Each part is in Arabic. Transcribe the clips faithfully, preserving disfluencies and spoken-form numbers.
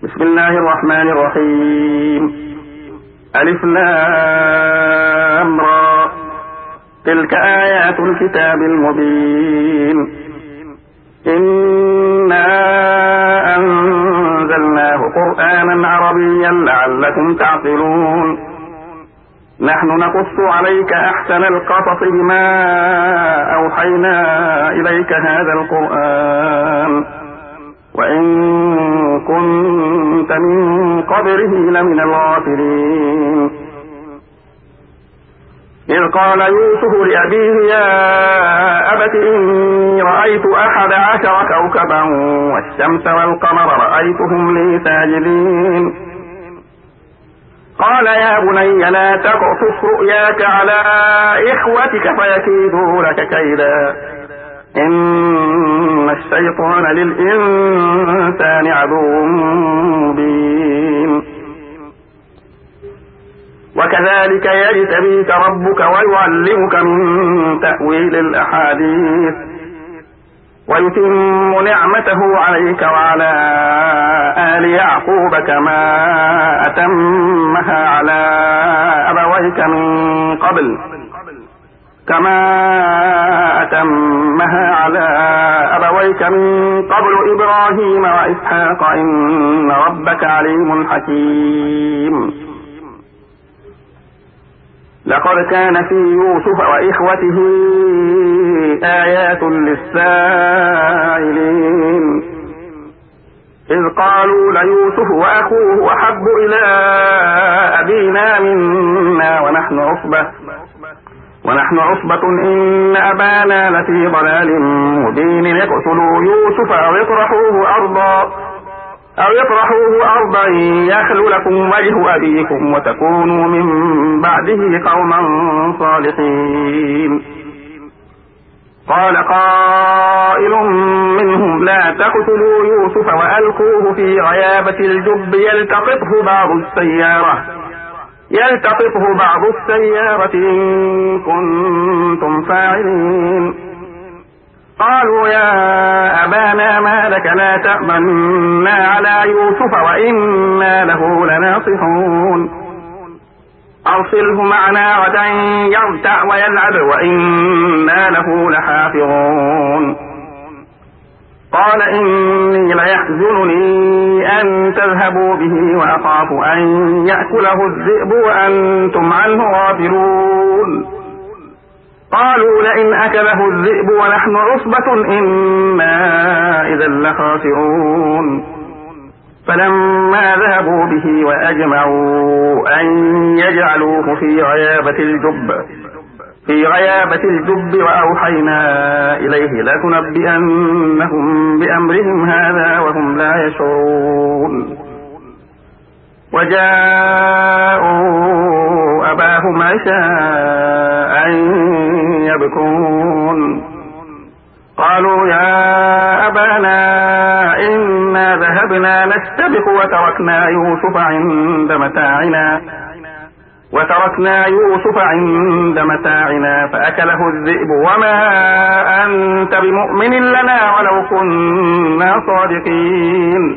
بسم الله الرحمن الرحيم. ألف لام را، تلك آيات الكتاب المبين. إنا أنزلناه قرآنا عربيا لعلكم تعقلون. نحن نقص عليك أحسن القصص بما أوحينا إليك هذا القرآن وإن كنت من قبله لمن الغافلين. إذ قال يوسف لأبيه يا أبت إني رأيت أحد عشر كوكبا والشمس والقمر رأيتهم لي ساجدين. قال يا بني لا تقصص رؤياك على إخوتك فيكيدوا لك كيدا إن الشيطان للإنسان عدو مبين. وكذلك يجتبيك ربك ويعلمك من تأويل الأحاديث ويتم نعمته عليك وعلى آل يعقوب كما أتمها على أبويك من قبل كما أتمها على أبويك من قبل إبراهيم وإسحاق إن ربك عليم حكيم. لقد كان في يوسف وإخوته آيات للسائلين إذ قالوا ليوسف وأخوه أحب إلى أبينا منا ونحن عصبة ونحن عصبة إن أبانا لفي ضلال مبين. اقتلوا يوسف أو اطرحوه أرضا أو يطرحوه أرضا يخل لكم وجه أبيكم وتكونوا من بعده قوما صالحين. قال قائل منهم لا تقتلوا يوسف وألقوه في غيابة الجب يلتقطه بعض السيارة يلتقطه بعض السيارة إن كنتم فاعلين. قالوا يا أبانا ما لك لا تأمنا على يوسف وإنا له لناصحون. أرسله معنا غدا يرتع ويلعب وإنا له لحافظون. قال إني ليحزنني أن تذهبوا به وأخاف أن يأكله الذئب وأنتم عنه غافلون. قالوا لئن أكله الذئب ونحن عصبة إنا إذا لخاسرون. فلما ذهبوا به وأجمعوا أن يجعلوه في غيابة الجب في غيابة الجب وأوحينا إليه لتنبئنهم بأمرهم هذا وهم لا يشعرون. وجاءوا أباهم عشاء يبكون. قالوا يا أبانا إنا ذهبنا نستبق وتركنا يوسف عند متاعنا وتركنا يوسف عند متاعنا فأكله الذئب وما أنت بمؤمن لنا ولو كنا صادقين.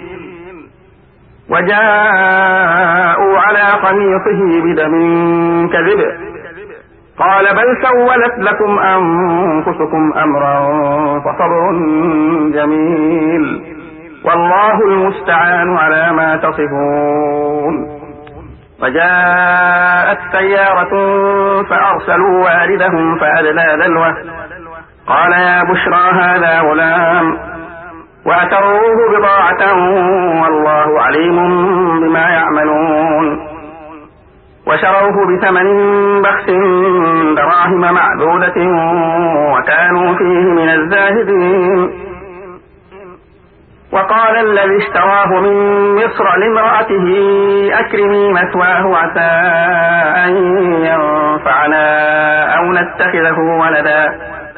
وجاءوا على قميصه بدم كذب قال بل سولت لكم أنفسكم أمرا فصبر جميل والله المستعان على ما تصفون. وجاءت سيارة فأرسلوا واردهم فأدلى دلوه قال يا بشرى هذا غلام وأتروه بضاعة والله عليم بما يعملون. وشروه بثمن بخس دراهم معدودة وكانوا فيه من الزاهدين. وقال الذي اشتراه من مصر لامرأته أكرمي مثواه عسى أن ينفعنا أو نتخذه ولدا.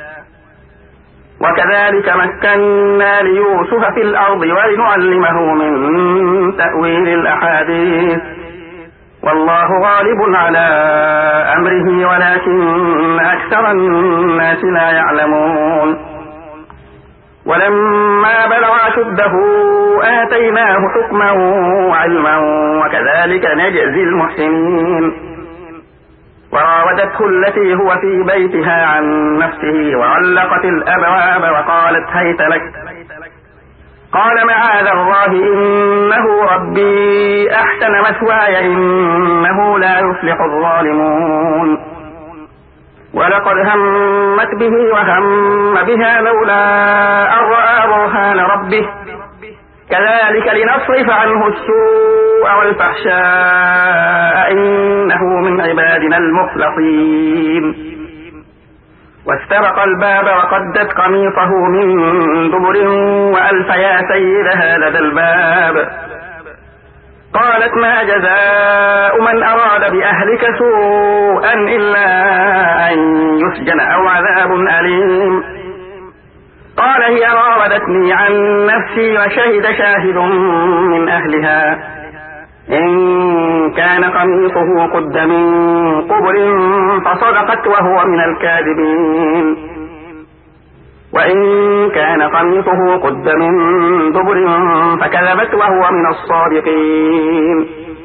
وكذلك مكنا ليوسف في الأرض ولنعلمه من تأويل الأحاديث والله غالب على أمره ولكن أكثر الناس لا يعلمون. ولما بلغ أشده آتيناه حكما وعلما وكذلك نجزي المحسنين. وراودته التي هو في بيتها عن نفسه وغلقت الأبواب وقالت هيت لك. قال معاذ الله إنه ربي أحسن مثواي إنه لا يفلح الظالمون. ولقد همت به وهم بها لولا أن رأى برهان ربه كذلك لنصرف عنه السوء والفحشاء إنه من عبادنا المخلصين. واستبق الباب وقدت قميصه من دبر وألف يا سيدها لدى الباب. قالت ما جزاء من أراد بأهلك سوءا إلا أن يسجن أو عذاب أليم. قال هي راودتني عن نفسي وشهد شاهد من أهلها إن كان قميصه قد من قبل فصدقت وهو من الكاذبين وإن كان قميصه قد من دبر فكذبت وهو من الصادقين.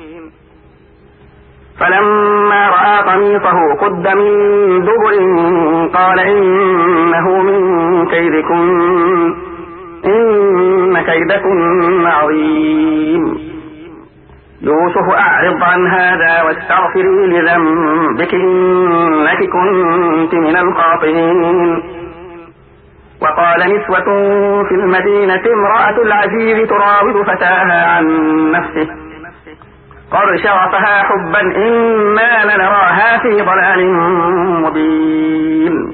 فلما رأى قميصه قد من دبر قال إنه من كيدكن إن كيدكن عظيم. يوسف أعرض عن هذا واستغفري لذنبك إنك كنت من الخاطئين. وقال نسوة في المدينة امرأة العزيز تراود فتاها عن نفسه قد شغفها حبا إنا لنراها في ضلال مبين.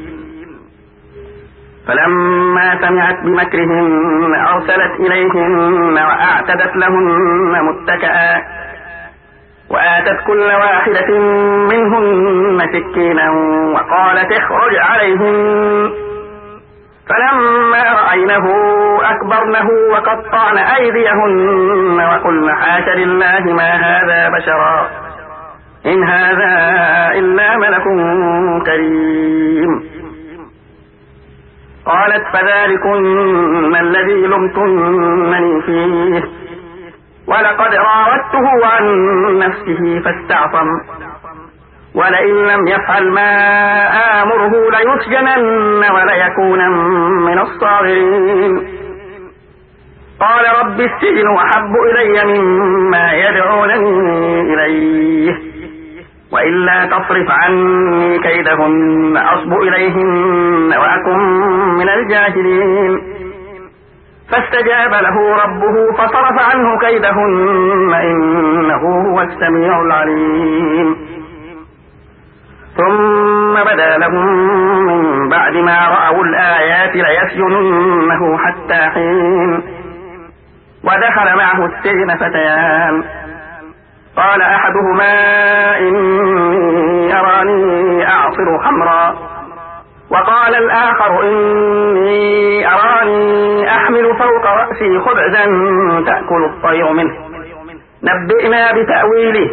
فلما سمعت بمكرهن أرسلت إليهن وأعتدت لهن متكئا وآتت كل واحدة منهن سكينا وقالت اخرج عليهن. فلما رأينه أكبرنه وقطعن أيديهن وقلن حاش لله ما هذا بشرا إن هذا إلا ملك كريم. قالت فذلكن الذي لمتنني فيه ولقد راودته عن نفسه فاستعصم ولئن لم يفعل ما آمره ليسجنن وليكونن من الصاغرين. قال رب السجن أحب إلي مما يدعونني إليه وإلا تصرف عني كيدهن أصب إليهن وأكن من الجاهلين. فاستجاب له ربه فصرف عنه كيدهن إنه هو السميع العليم. ثم بدا لهم من بعد ما رأوا الآيات ليسجننه حتى حين. ودخل معه السجن فتيان قال أحدهما إني أراني أعصر خمرا وقال الآخر إني أراني أحمل فوق رأسي خبزا تأكل الطير منه نبئنا بتأويله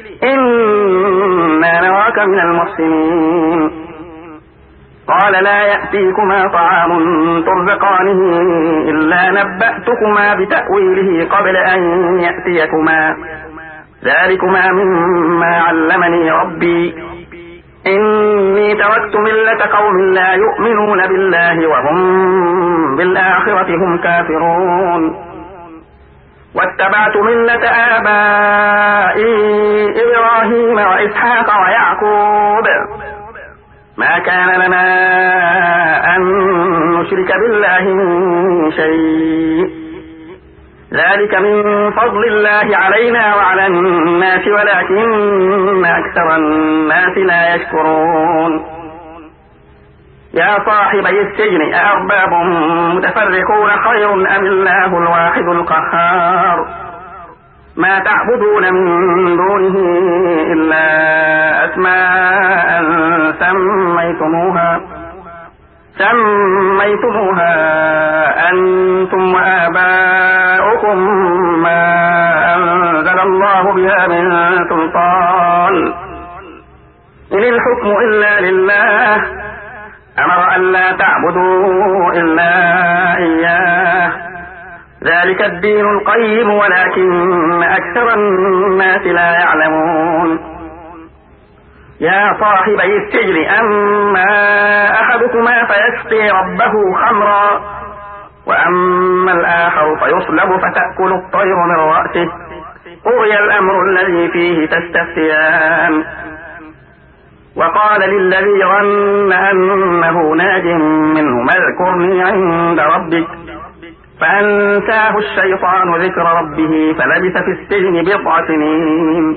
إنا نراك من المحسنين. قال لا يأتيكما طعام ترزقانه إلا نبأتكما بتأويله قبل أن يأتيكما ذلكما مما علمني ربي إني تركت ملة قوم لا يؤمنون بالله وهم بالآخرة هم كافرون واتبعت ملة آبائي إبراهيم وإسحاق ويعقوب ما كان لنا أن نشرك بالله من شيء ذلك من فضل الله علينا وعلى الناس ولكن أكثر الناس لا يشكرون. يا صاحبي السجن أأرباب متفرقون خير أم الله الواحد القهار ما تعبدون من دونه إلا أسماء سميتموها سميتموها أنتم وآباؤكم ما أنزل الله بها من سلطان إن الحكم إلا لله أمر أن لا تعبدوا إلا إياه ذلك الدين القيم ولكن أكثر الناس لا يعلمون يا صاحبي السجن أما أحدكما فيسقي ربه خمرا وأما الآخر فيصلب فتأكل الطير من رأسه قضي الأمر الذي فيه تستفتيان وقال للذي ظن أنه ناج منهما اذكرني عند ربك فأنساه الشيطان ذكر ربه فلبث في السجن بضع سنين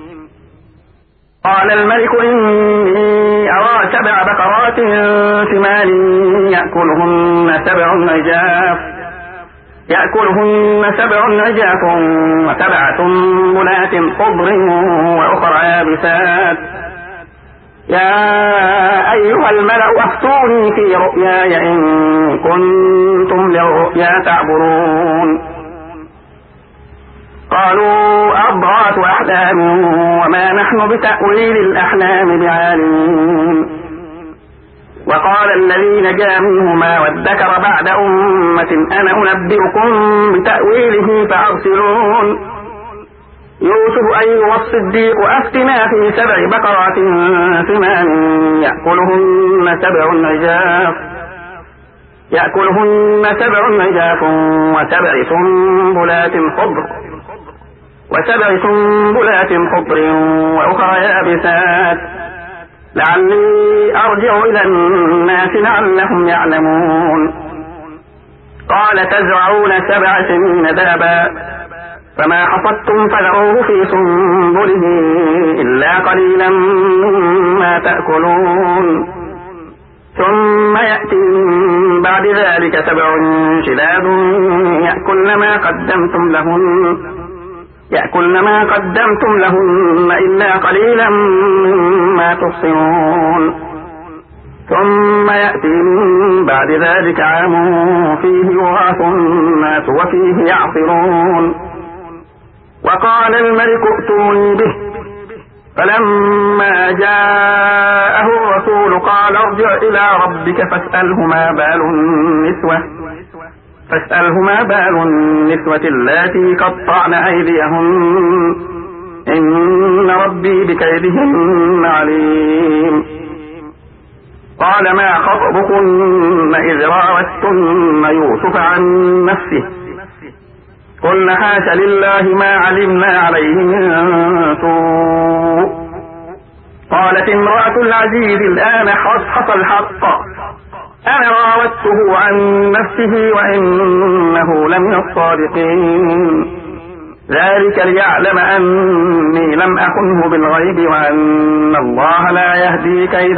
قال الملك إني أرى سبع بقرات سمان يأكلهن سبع عجاف يأكلهن سبع عجاف وسبع سنبلات خضر وأخرى يابسات يا أيها الملأ افتوني في رؤياي إن كنتم للرؤيا تعبرون قالوا أضغاث أحلام وما نحن بتأويل الأحلام بعالمين وقال الذي نجا منهما وادكر بعد أمة أنا أنبئكم بتأويله فأرسلون يوسف أيها الصديق أفتنا في سبع بقرات سمان يأكلهن سبع عجاف يأكلهن سبع عجاف وسبع سنبلات خضر وسبع سنبلات خضر وأخرى يابسات لعلي أرجع إلى الناس لعلهم يعلمون قال تزرعون سبع سنين دابا فما حصدتم فذروه في سنبله إلا قليلا مما تأكلون ثم يأتي من بعد ذلك سبع شداد يأكلن ما قدمتم لهن يأكلن ما قدمتم لهن إلا قليلا مما تحصنون ثم يأتي من بعد ذلك عام فيه يغاث الناس وفيه يعصرون وقال الملك ائتوني به فلما جاءه الرسول قال ارجع إلى ربك فاسأله ما بال النسوة فاسأله ما بال النسوة اللاتي قطعن أيديهن إن ربي بكيدهن عليم قال ما خطبكن إذ راوتن يوسف عن نفسه قلنا حاش لله ما علمنا عليه من سوء قالت امرأة العزيز الآن حصحص الحق أنا راودته عن نفسه وإنه لمن الصادقين ذلك ليعلم أني لم أخنه بالغيب وأن الله لا يهدي كيد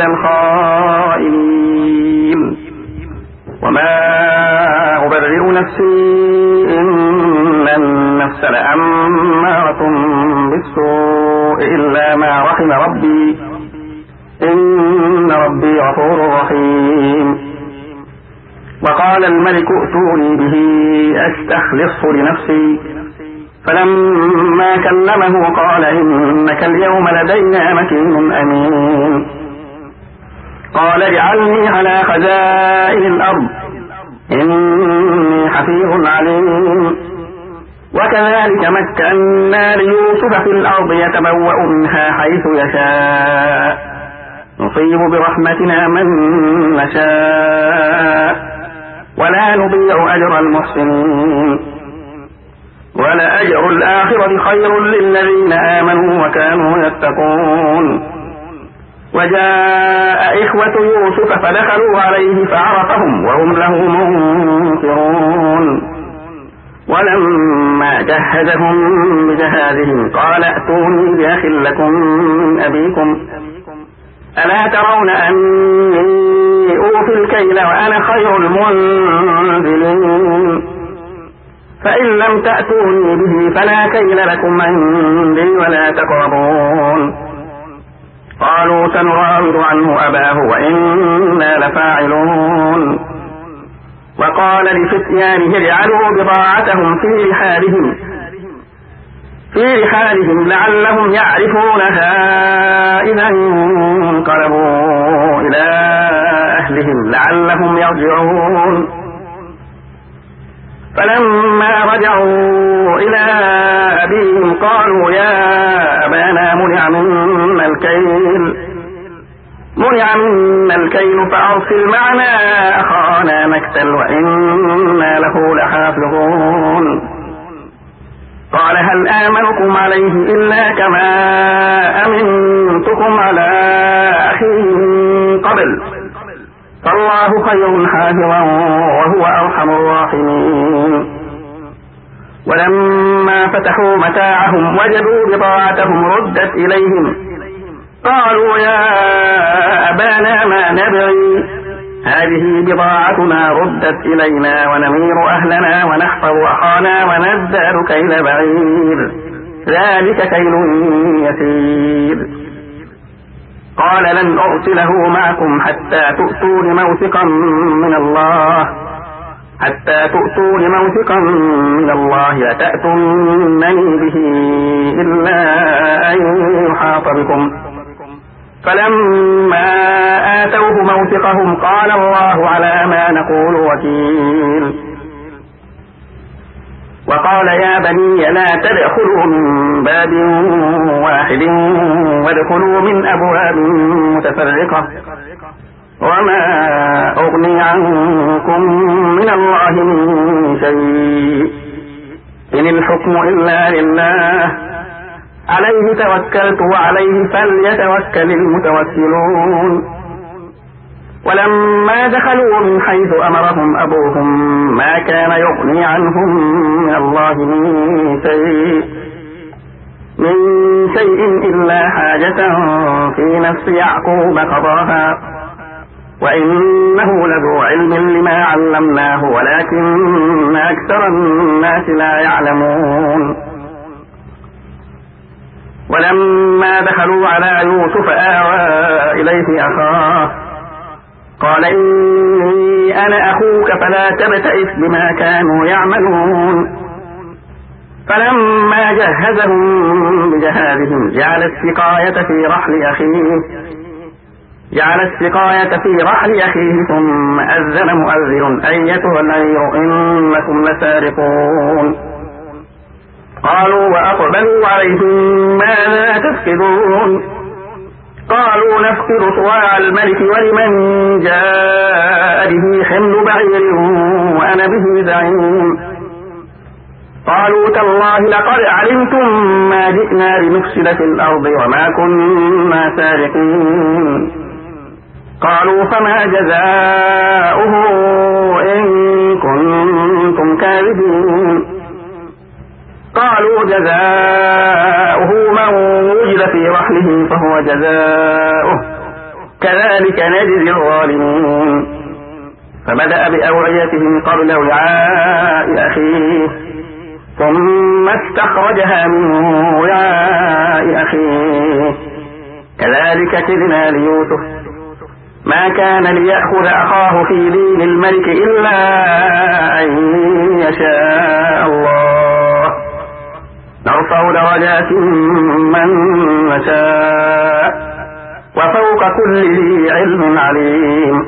الخائنين وما أبرئ نفسي إن النفس لأمارة بالسوء إلا ما رحم ربي إن ربي غفور رحيم وقال الملك ائتوني به أستخلصه لنفسي فلما كلمه قال إنك اليوم لدينا مكين أمين قال اجعلني على خزائن الأرض إني حفيظ عليم وكذلك مكنا ليوسف في الأرض يتبوأ منها حيث يشاء نصيب برحمتنا من نشاء ولا نضيع أجر المحسنين ولأجر الآخرة خير للذين آمنوا وكانوا يتقون وجاء إخوة يوسف فدخلوا عليه فعرفهم وهم له منكرون ولما جهزهم بجهازهم قال ائتوني بأخ لكم من أبيكم ألا ترون أني أوفي الكيل وأنا خير المنزلين فإن لم تأتوني به فلا كيل لكم عندي ولا تقربون قالوا سنراود عنه أباه وإنا لفاعلون وقال لفتيانه اجعلوا بضاعتهم في رحالهم في رحالهم لعلهم يعرفونها إذا انقلبوا إلى أهلهم لعلهم يرجعون فلما رجعوا إلى أبيهم قالوا يا أبانا منع منا الكيل منع منا الكيل فأرسل معنا أخانا نكتل وإنا له لحافظون. قال هل آمنكم عليه إلا كما أمنتكم على أخيه من قبل فالله خير حافظا وهو أرحم الراحمين. ولما فتحوا متاعهم وجدوا بضاعتهم ردت إليهم قالوا يا أبانا ما نبغي هذه بضاعتنا ردت إلينا ونمير أهلنا ونحفظ أخانا ونزداد كيل بعير ذلك كيل يسير. قال لن أرسله معكم حتى تؤتون موثقا من الله حتى تؤتون موثقا من الله لتأتونني به إلا أن يحاط بكم. فلما آتوه موثقهم قال الله على ما نقول وكيل. وقال يا بني لا تدخلوا من باب واحد وادخلوا من أبواب متفرقة وما أغني عنكم من الله من شيء إن الحكم إلا لله عليه توكلت وعليه فليتوكل المتوكلون. ولما دخلوا من حيث أمرهم أبوهم ما كان يغني عنهم من الله من شيء من شيء إلا حاجة في نفس يعقوب قضاها وإنه لذو علم لما علمناه ولكن أكثر الناس لا يعلمون. ولما دخلوا على يوسف آوى إليه أخاه قال إني أنا أخوك فلا تبتئس بما كانوا يعملون. فلما جهزهم بجهازهم جعل السقاية في رحل أخيه جعل السقاية في رحل أخيه ثم أذن مؤذن أيتها العير إنكم لسارقون. قالوا وأقبلوا عليهم ماذا تفقدون قالوا نفقد صواع الملك ولمن جاء به حمل بعير وأنا به زعيم. قالوا تالله لقد علمتم ما جئنا لنفسد في الأرض وما كنا سارقين. قالوا فما جزاؤه إن كنتم كاذبين. قالوا جزاؤه من وجد في رحله فهو جزاؤه كذلك نجزي الظالمين. فبدأ بأوعيتهم قبل وعاء أخيه ثم استخرجها من وعاء أخيه كذلك كدنا ليوسف ما كان ليأخذ أخاه في دين الملك إلا أن يشاء الله نرفع درجات من نشاء وفوق كل ذي علم عليم.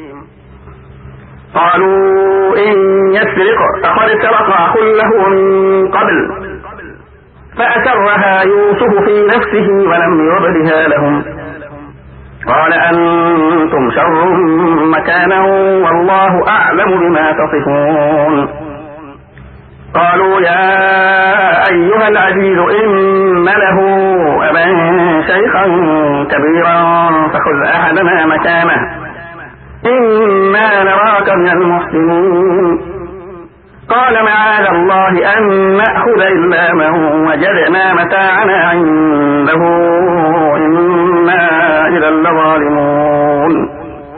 قالوا إن يسرق فقد سرق أخ له من قبل فأسرها يوسف في نفسه ولم يبدها لهم. قال أنتم شر مكانا والله أعلم بما تصفون. قالوا يا أيها العزيز إن له أبا شيخا كبيرا فخذ أحدنا مكانه إنا نراك من المحسنين. قال معاذ الله أن نأخذ إلا من وجدنا متاعنا عنده إنا إذا لظالمون.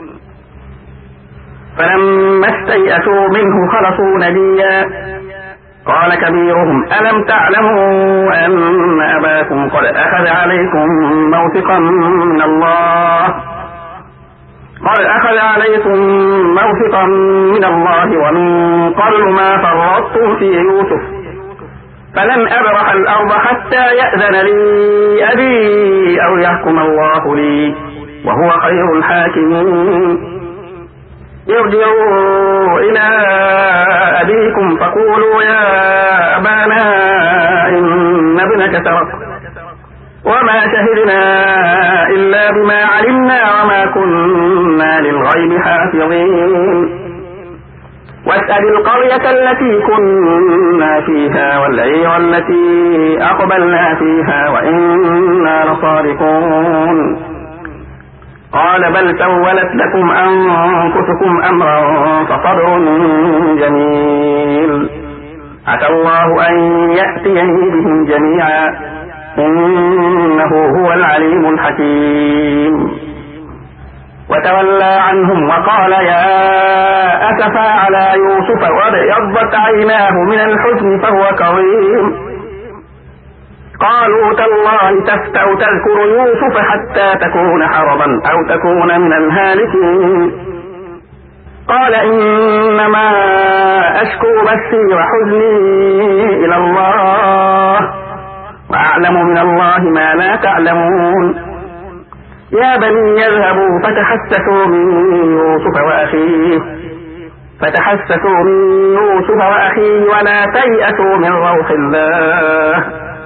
فلما استيئسوا منه خلصوا نجيا قال كبيرهم ألم تعلموا أن أباكم قد أخذ عليكم موثقا من الله قد أخذ عليكم موثقا من الله ومن قبل ما فرطتم في يوسف فلن أبرح الأرض حتى يأذن لي أبي أو يحكم الله لي وهو خير الحاكمين. ارجعوا إلى أبيكم فقولوا يا أبانا إن ابنك سرق وما شهدنا إلا بما علمنا وما كنا للغيب حافظين واسأل القرية التي كنا فيها والعير التي أقبلنا فيها وإنا لصادقون قال بل سولت لكم أنفسكم أمرا فصبر جميل عسى الله أن يأتيني بهم جميعا إنه هو العليم الحكيم وتولى عنهم وقال يا أسفا على يوسف وابيضت عيناه من الحزن فهو كظيم قالوا تالله تفتأ تذكر يوسف حتى تكون حرضا أو تكون من الهالكين قال إنما أشكو بثي وحزني إلى الله وأعلم من الله ما لا تعلمون يا بني يذهبوا فتحسسوا من يوسف وأخيه فتحسسوا من يوسف وأخيه ولا تيأسوا من روح الله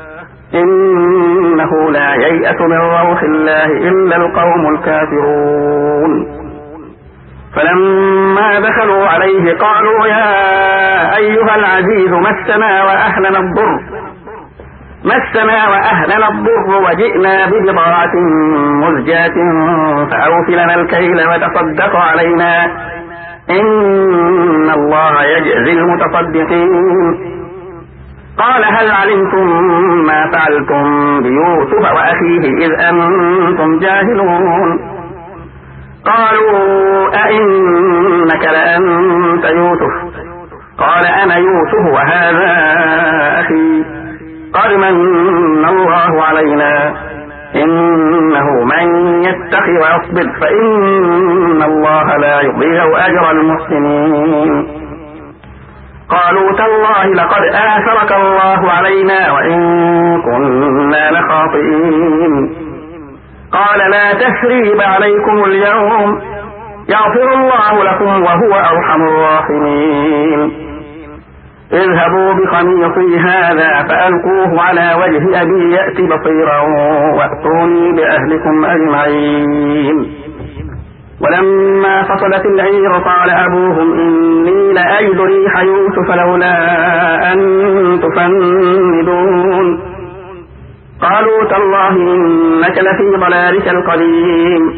إنه لا ييأس من روح الله إلا القوم الكافرون فلما دخلوا عليه قالوا يا أيها العزيز مسنا وأهلنا الضر مسنا وأهلنا الضر وجئنا ببضاعة مزجاة فأوف لنا الكيل وتصدق علينا إن الله يجزي المتصدقين قال هل علمتم ما فعلتم بيوسف وأخيه إذ أنتم جاهلون قالوا أئنك لأنت يوسف قال أنا يوسف وهذا أخي قد من الله علينا إنه من يتق ويصبر فإن الله لا يضيع أجر المحسنين قالوا تالله لقد آثرك الله علينا وإن كنا لخاطئين قال لا تثريب عليكم اليوم يغفر الله لكم وهو أرحم الراحمين اذهبوا بقميصي هذا فألقوه على وجه أبي يأت بصيرا وأتوني بأهلكم أجمعين ولما فصلت العير قال أبوهم إني لأجد ريح يوسف لولا أن تفندون قالوا تالله إنك لفي ضلالك القديم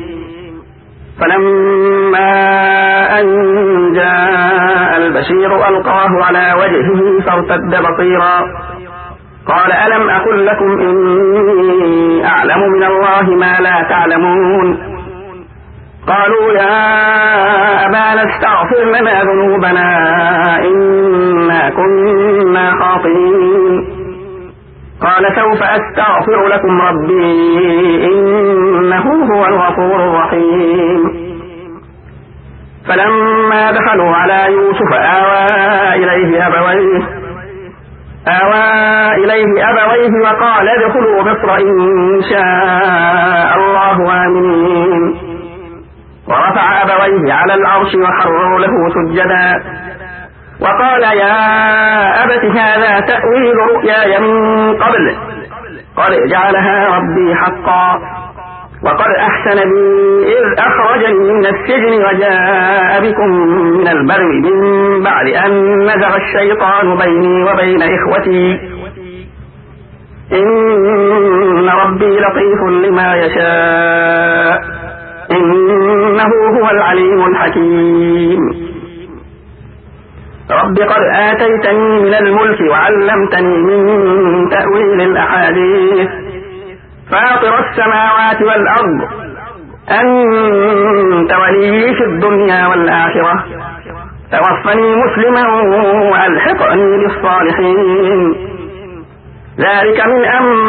فلما أن جاء البشير ألقاه على وجهه فارتد بصيرا قال ألم أقل لكم إني أعلم من الله ما لا تعلمون قالوا يا أبانا استغفر لنا ذنوبنا إنا كنا خاطئين قال سوف أستغفر لكم ربي إنه هو الغفور الرحيم فلما دخلوا على يوسف آوى إليه أبويه آوى إليه أبويه وقال ادخلوا مصر إن شاء الله آمنين ورفع أبويه على العرش وخروا له سجدا وقال يا أبت هذا تأويل رؤياي من قبل قد جعلها ربي حقا وقد أحسن بي إذ أخرجني من السجن وجاء بكم من البر من بعد أن نزغ الشيطان بيني وبين إخوتي إن ربي لطيف لما يشاء إنه هو العليم الحكيم رب قد آتيتني من الملك وعلمتني من تأويل الأحاديث فاطر السماوات والأرض أنت ولي في الدنيا والآخرة توفني مسلما وألحقني بالصالحين ذلك من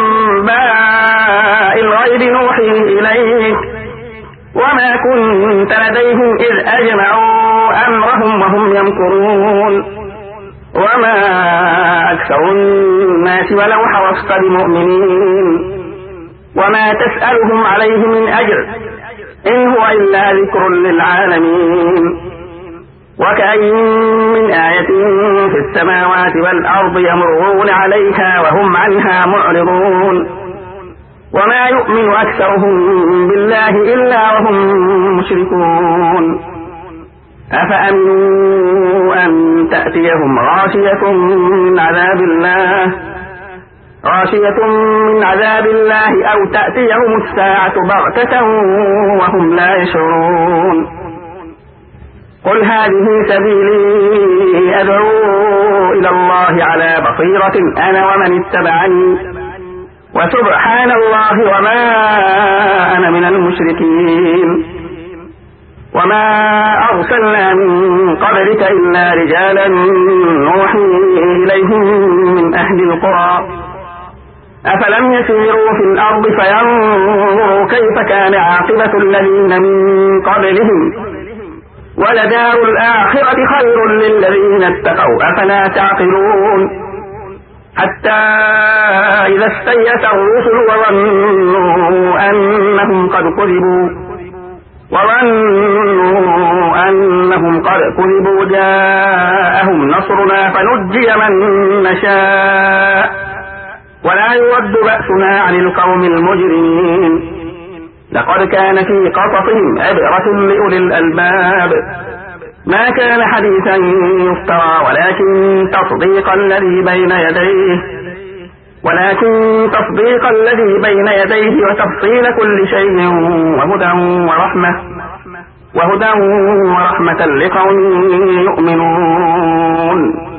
أنباء الغيب نوحيه إليك وما كنت لديهم إذ أجمعوا أمرهم وهم يمكرون وما أكثر الناس ولو حرصت بمؤمنين وما تسألهم عليه من أجر إن هو إلا ذكر للعالمين وكأين من آية في السماوات والأرض يمرون عليها وهم عنها معرضون وما يؤمن أكثرهم بالله إلا وهم مشركون أفأمنوا أن تأتيهم غاشية من عذاب الله غاشية من عذاب الله أو تأتيهم الساعة بغتة وهم لا يشعرون قل هذه سبيلي أدعو إلى الله على بصيرة أنا ومن اتبعني وسبحان الله وما أنا من المشركين وما أرسلنا من قبلك إلا رجالا نوحي إليهم من أهل القرى أفلم يسيروا في الأرض فينظروا كيف كان عاقبة الذين من قبلهم ولدار الآخرة خير للذين اتقوا أفلا تعقلون حتى إذا استيأس الرسل وظنوا أنهم قد كذبوا وظنوا أنهم قد كذبوا جاءهم نصرنا فنجي من نشاء ولا يرد بأسنا عن القوم المجرمين لقد كان في قصصهم عبرة لأولي الألباب ما كان حديثا يفترى ولكن تصديق الذي بين يديه ولكن تصديق الذي بين يديه وتفصيل كل شيء وهدى ورحمة وهدى ورحمة لقوم يؤمنون